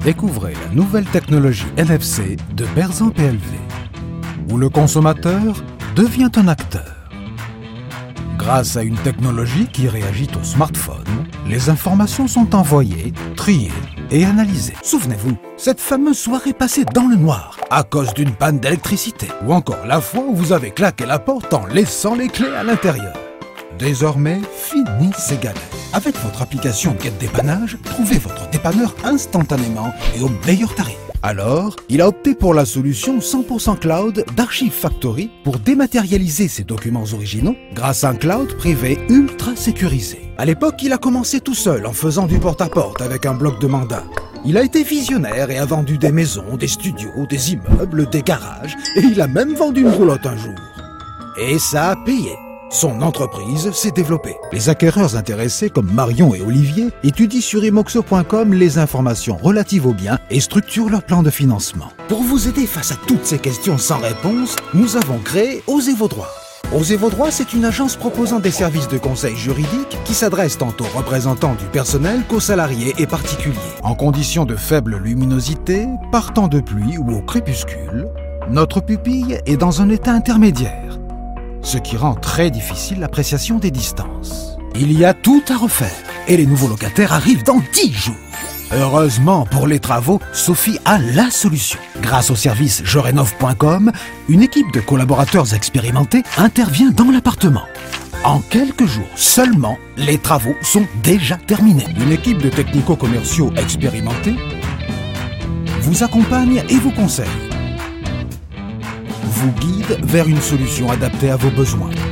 Découvrez la nouvelle technologie NFC de Berzan PLV, où le consommateur devient un acteur. Grâce à une technologie qui réagit au smartphone, les informations sont envoyées, triées et analysées. Souvenez-vous, cette fameuse soirée passée dans le noir à cause d'une panne d'électricité, ou encore la fois où vous avez claqué la porte en laissant les clés à l'intérieur. Désormais, fini ces galères. Avec votre application Get Dépannage, trouvez votre dépanneur instantanément et au meilleur tarif. Alors, il a opté pour la solution 100% cloud d'Archive Factory pour dématérialiser ses documents originaux grâce à un cloud privé ultra sécurisé. À l'époque, il a commencé tout seul en faisant du porte-à-porte avec un bloc de mandat. Il a été visionnaire et a vendu des maisons, des studios, des immeubles, des garages, et il a même vendu une roulotte un jour. Et ça a payé. Son entreprise s'est développée. Les acquéreurs intéressés comme Marion et Olivier étudient sur imoxo.com les informations relatives aux biens et structurent leur plan de financement. Pour vous aider face à toutes ces questions sans réponse, nous avons créé Osez vos droits. Osez vos droits, c'est une agence proposant des services de conseil juridique qui s'adresse tant aux représentants du personnel qu'aux salariés et particuliers. En conditions de faible luminosité, par temps de pluie ou au crépuscule, notre pupille est dans un état intermédiaire, ce qui rend très difficile l'appréciation des distances. Il y a tout à refaire et les nouveaux locataires arrivent dans 10 jours. Heureusement pour les travaux, Sophie a la solution. Grâce au service jorénov.com, une équipe de collaborateurs expérimentés intervient dans l'appartement. En quelques jours seulement, les travaux sont déjà terminés. Une équipe de technico-commerciaux expérimentés vous accompagne et vous conseille. Vous guide vers une solution adaptée à vos besoins.